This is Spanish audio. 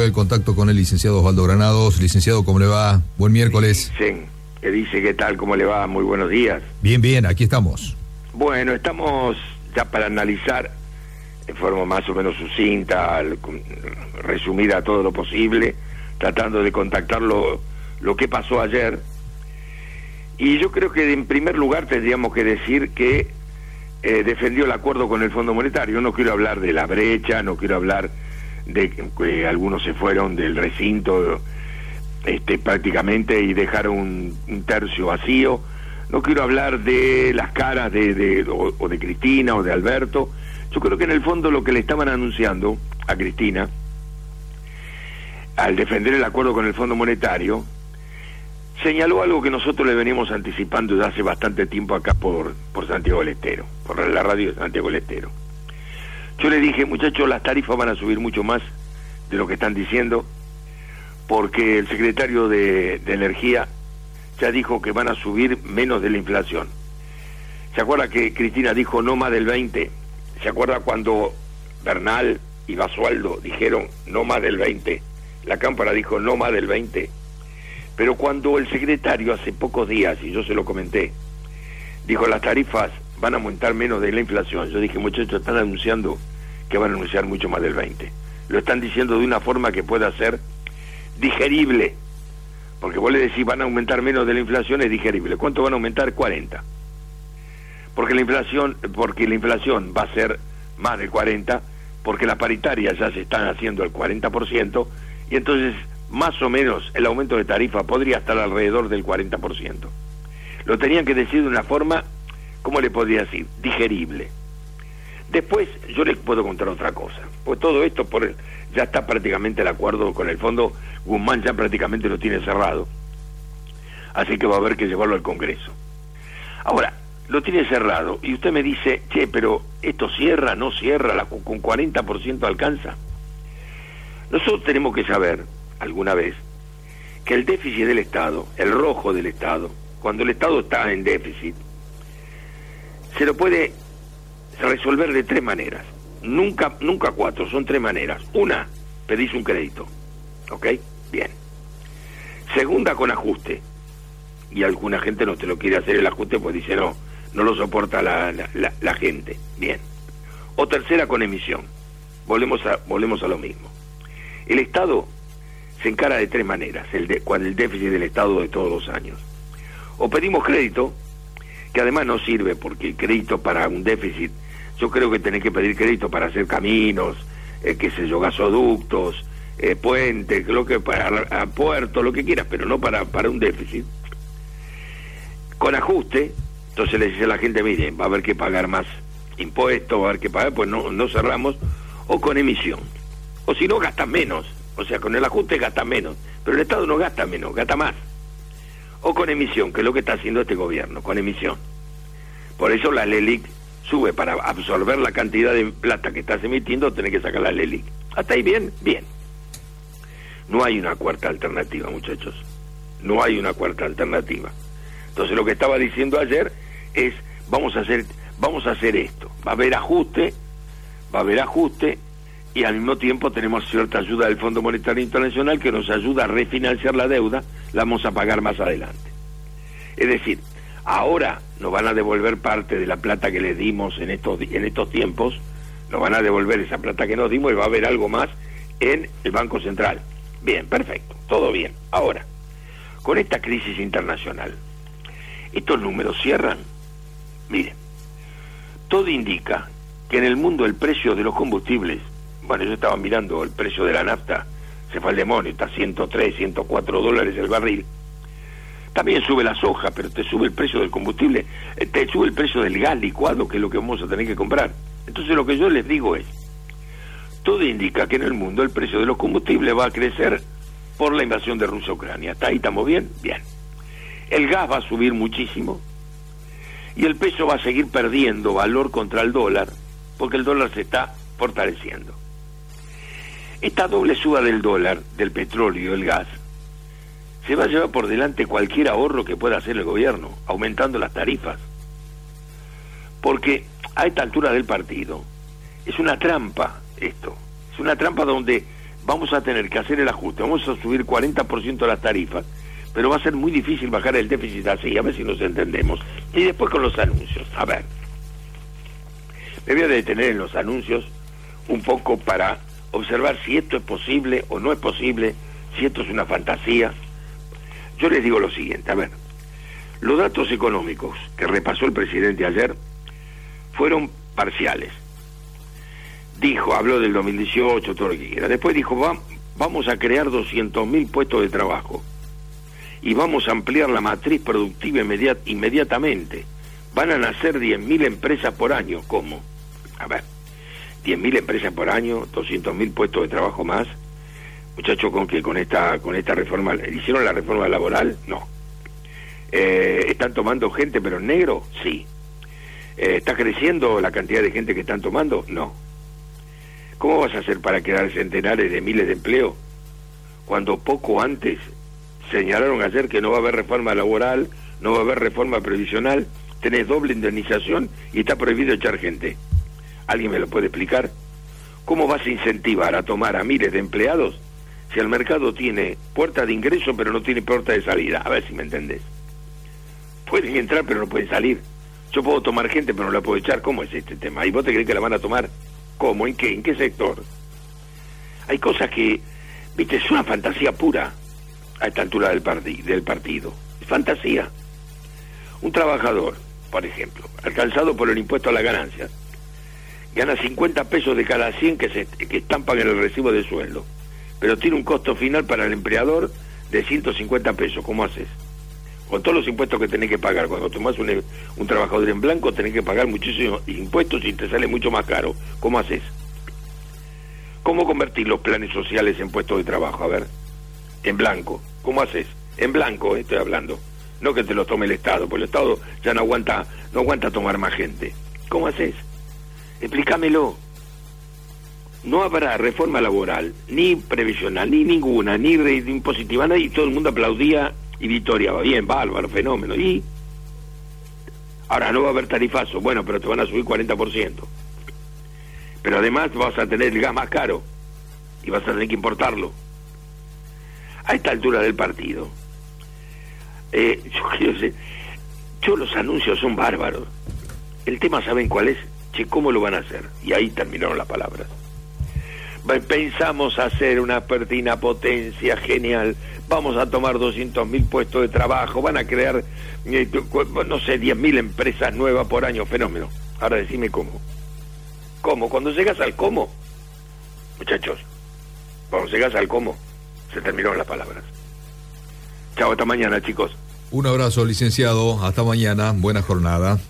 el contacto con el licenciado Osvaldo Granados. Licenciado, ¿cómo le va? Buen miércoles. Sí, que dice, ¿qué tal? ¿Cómo le va? Muy buenos días. Bien, bien, aquí estamos. Bueno, estamos ya para analizar en forma más o menos sucinta, resumida todo lo posible, tratando de contactar lo que pasó ayer. Y yo creo que en primer lugar tendríamos que decir que defendió el acuerdo con el Fondo Monetario. No quiero hablar de la brecha, no quiero hablar de que algunos se fueron del recinto prácticamente y dejaron un tercio vacío. No quiero hablar de las caras o de Cristina o de Alberto. Yo creo que en el fondo lo que le estaban anunciando a Cristina al defender el acuerdo con el Fondo Monetario señaló algo que nosotros le venimos anticipando desde hace bastante tiempo acá por Santiago del Estero, por la radio de Santiago del Estero. Yo le dije, muchachos, las tarifas van a subir mucho más de lo que están diciendo, porque el secretario de Energía ya dijo que van a subir menos de la inflación. ¿Se acuerda que Cristina dijo no más del 20? ¿Se acuerda cuando Bernal y Basualdo dijeron no más del 20? La Cámpora dijo no más del 20. Pero cuando el secretario hace pocos días, y yo se lo comenté, dijo las tarifas van a aumentar menos de la inflación, yo dije, muchachos, están anunciando que van a anunciar mucho más del 20. Lo están diciendo de una forma que pueda ser digerible, porque vos le decís van a aumentar menos de la inflación, es digerible. ¿Cuánto van a aumentar? 40. Porque la inflación va a ser más del 40, porque las paritarias ya se están haciendo el 40%, y entonces más o menos el aumento de tarifa podría estar alrededor del 40%. Lo tenían que decir de una forma, ¿cómo le podría decir? Digerible. Después yo les puedo contar otra cosa, pues todo esto ya está prácticamente el acuerdo con el fondo. Guzmán ya prácticamente lo tiene cerrado, así que va a haber que llevarlo al Congreso. Ahora, lo tiene cerrado, y usted me dice, che, pero ¿esto cierra, no cierra, con 40% alcanza? Nosotros tenemos que saber, alguna vez, que el déficit del Estado, el rojo del Estado, cuando el Estado está en déficit, se lo puede resolver de tres maneras. Nunca cuatro, son tres maneras. Una, pedís un crédito. ¿Ok? Bien. Segunda, con ajuste. Y alguna gente no te lo quiere hacer el ajuste, pues dice no lo soporta la gente. Bien. O tercera, con emisión. Volvemos a lo mismo. El Estado se encara de tres maneras, con el déficit del Estado de todos los años. O pedimos crédito, que además no sirve, porque el crédito para un déficit, yo creo que tenés que pedir crédito para hacer caminos, gasoductos, puentes, para puertos, lo que quieras, pero no para un déficit. Con ajuste, entonces le dice a la gente, mire, va a haber que pagar más impuestos, va a haber que pagar, pues no cerramos. O con emisión, o si no, gastan menos. O sea, con el ajuste gasta menos, pero el Estado no gasta menos, gasta más. O con emisión, que es lo que está haciendo este gobierno, con emisión. Por eso la LELIQ sube, para absorber la cantidad de plata que estás emitiendo, tenés que sacar la LELIQ. ¿Hasta ahí bien? Bien. No hay una cuarta alternativa, muchachos. No hay una cuarta alternativa. Entonces lo que estaba diciendo ayer es, vamos a hacer esto. Va a haber ajuste, y al mismo tiempo tenemos cierta ayuda del Fondo Monetario Internacional que nos ayuda a refinanciar la deuda, la vamos a pagar más adelante. Es decir, ahora nos van a devolver parte de la plata que les dimos en estos tiempos, nos van a devolver esa plata que nos dimos y va a haber algo más en el Banco Central. Bien, perfecto, todo bien. Ahora, con esta crisis internacional, ¿estos números cierran? Miren, todo indica que en el mundo el precio de los combustibles, bueno, yo estaba mirando el precio de la nafta, se fue al demonio, está a 103, 104 dólares el barril. También sube la soja, pero te sube el precio del combustible, te sube el precio del gas licuado, que es lo que vamos a tener que comprar. Entonces lo que yo les digo es, todo indica que en el mundo el precio de los combustibles va a crecer por la invasión de Rusia a Ucrania. ¿Está ahí? ¿Estamos bien? Bien. El gas va a subir muchísimo y el peso va a seguir perdiendo valor contra el dólar, porque el dólar se está fortaleciendo. Esta doble suba del dólar, del petróleo y el gas, se va a llevar por delante cualquier ahorro que pueda hacer el gobierno, aumentando las tarifas. Porque a esta altura del partido, es una trampa esto. Es una trampa donde vamos a tener que hacer el ajuste, vamos a subir 40% las tarifas, pero va a ser muy difícil bajar el déficit así, a ver si nos entendemos. Y después con los anuncios, a ver, me voy a detener en los anuncios un poco para observar si esto es posible o no es posible, si esto es una fantasía. Yo les digo lo siguiente, a ver, los datos económicos que repasó el presidente ayer fueron parciales. Habló del 2018, todo lo que quiera. Después dijo, vamos a crear 200.000 puestos de trabajo y vamos a ampliar la matriz productiva inmediatamente. Van a nacer 10.000 empresas por año. ¿Cómo? A ver, 10.000 empresas por año, 200.000 puestos de trabajo más. Muchachos, ¿con qué? Con esta reforma. ¿Hicieron la reforma laboral? No. ¿Están tomando gente pero en negro? Sí. ¿Está creciendo la cantidad de gente que están tomando? No. ¿Cómo vas a hacer para crear centenares de miles de empleos cuando poco antes señalaron ayer que no va a haber reforma laboral, no va a haber reforma previsional, tenés doble indemnización y está prohibido echar gente? ¿Alguien me lo puede explicar? ¿Cómo vas a incentivar a tomar a miles de empleados si el mercado tiene puerta de ingreso pero no tiene puerta de salida? A ver si me entendés. Pueden entrar pero no pueden salir. Yo puedo tomar gente pero no la puedo echar. ¿Cómo es este tema? ¿Y vos te crees que la van a tomar? ¿Cómo? ¿En qué? ¿En qué sector? Hay cosas que, viste, es una fantasía pura a esta altura del partido. Es fantasía. Un trabajador, por ejemplo, alcanzado por el impuesto a la ganancia, gana 50 pesos de cada 100 que estampan en el recibo de sueldo, pero tiene un costo final para el empleador de 150 pesos. ¿Cómo haces? Con todos los impuestos que tenés que pagar, cuando tomás un trabajador en blanco, tenés que pagar muchísimos impuestos y te sale mucho más caro. ¿Cómo haces? ¿Cómo convertir los planes sociales en puestos de trabajo? A ver, en blanco. ¿Cómo haces? En blanco, estoy hablando. No que te lo tome el Estado, porque el Estado ya no aguanta tomar más gente. ¿Cómo haces? Explícamelo. No habrá reforma laboral, ni previsional, ni ninguna, ni impositiva, nada, y todo el mundo aplaudía y victoriaba. Bien, bárbaro, fenómeno. Y ahora no va a haber tarifazo, bueno, pero te van a subir 40%. Pero además vas a tener el gas más caro y vas a tener que importarlo. A esta altura del partido, los anuncios son bárbaros. El tema, ¿saben cuál es? ¿Cómo lo van a hacer? Y ahí terminaron las palabras. Pensamos hacer una pertina potencia genial, vamos a tomar 200.000 puestos de trabajo, van a crear, no sé, 10.000 empresas nuevas por año, fenómeno. Ahora decime cómo. ¿Cómo? Cuando llegas al cómo, muchachos, cuando llegas al cómo, se terminaron las palabras. Chao, hasta mañana, chicos. Un abrazo, licenciado, hasta mañana, buena jornada.